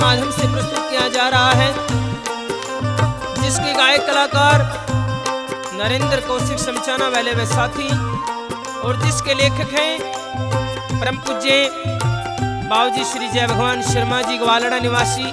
माध्यम से प्रस्तुत किया जा रहा है, जिसके गायक कलाकार नरेंद्र कौशिक समचाना वाले वे साथी और जिसके लेखक हैं परम पूज्य बाबूजी श्री जय भगवान शर्मा जी ग्वालड़ा निवासी।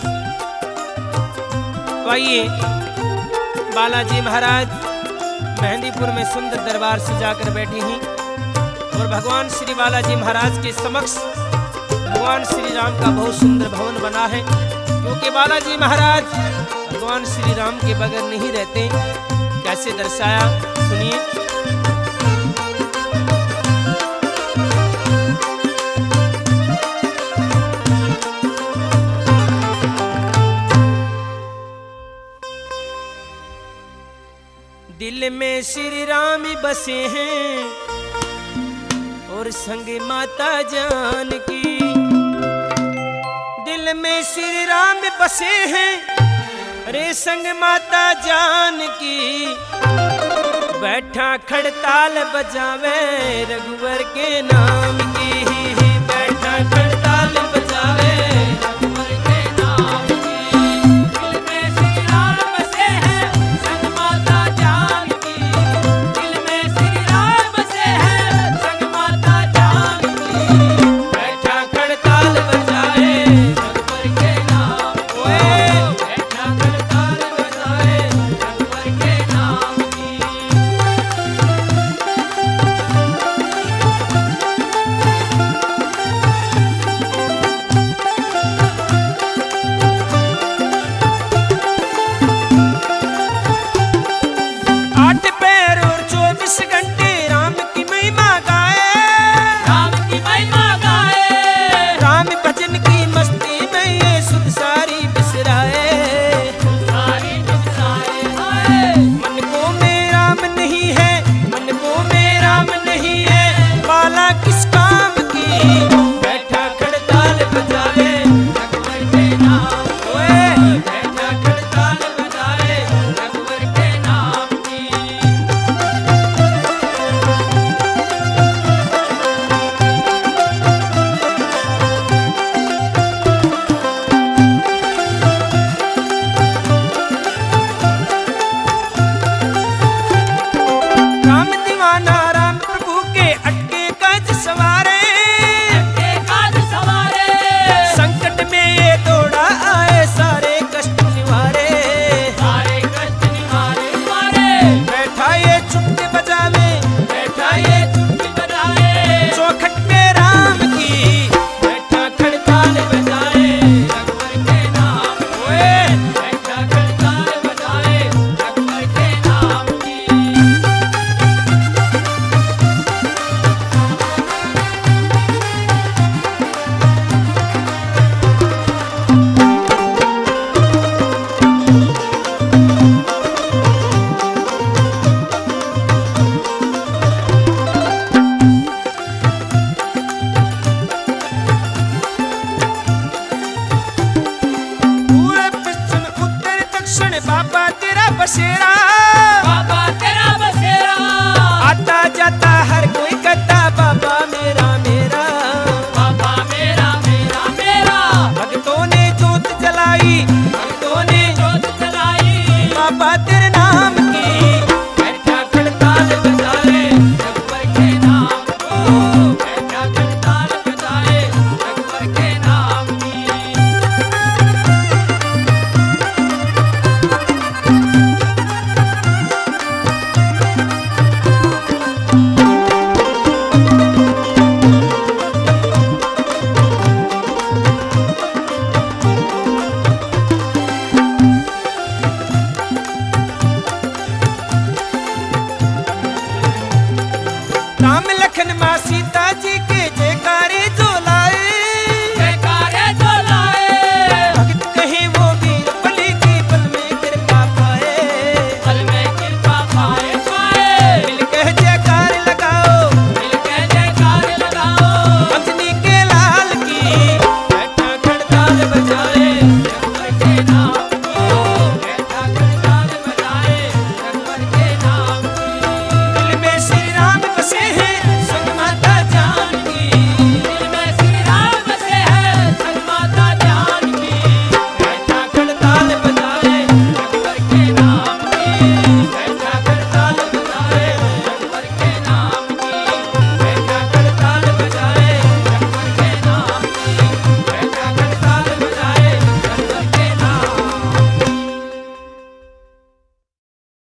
तो आइए बालाजी महाराज मेहंदीपुर में सुंदर दरबार सजाकर बैठे हैं और भगवान श्री बालाजी महाराज के समक्ष भगवान श्री राम का बहुत सुंदर भवन बना है, क्योंकि बालाजी महाराज भगवान श्री राम के बगैर नहीं रहते। कैसे दर्शाया सुनिए। दिल में श्री राम बसे हैं और संग माता जानकी। दिल में श्री राम बसे हैं रे संग माता जानकी। बैठा खड़ताल बजावे रघुवर के नाम की। बैठा खड़ताल बजावे रघुवर के नाम की। दिल में श्री राम बसे हैं संग माता जानकी। दिल में श्री राम बसे हैं संग माता जानकी। बैठा खड़ताल बजावे रघुवर के नाम की। बैठा खड़ताल बजावे रघुवर के नाम की। बाबा तेरा बसेरा आता जाता हर कोई कहता बाबा मेरा मेरा। बाबा मेरा मेरा मेरा। भक्तों ने जोत जलाई, भक्तों ने जोत जलाई बाबा तेरे नाम की। बैठा खड़ताल बजाए रघुवर के नाम को। बैठा खड़ताल बजाए रघुवर के नाम की। राम लखन मां सीता जी के जयकारे जो लाए, जयकारे जो लाए। भक्त कहे वो वीर बलि की बल में कृपा पाए, बल में कृपा पाए पाए। मिलकर जयकार लगाओ, मिलकर जयकार लगाओ अंजनी के लाल की। बैठा खड़ताल बजाए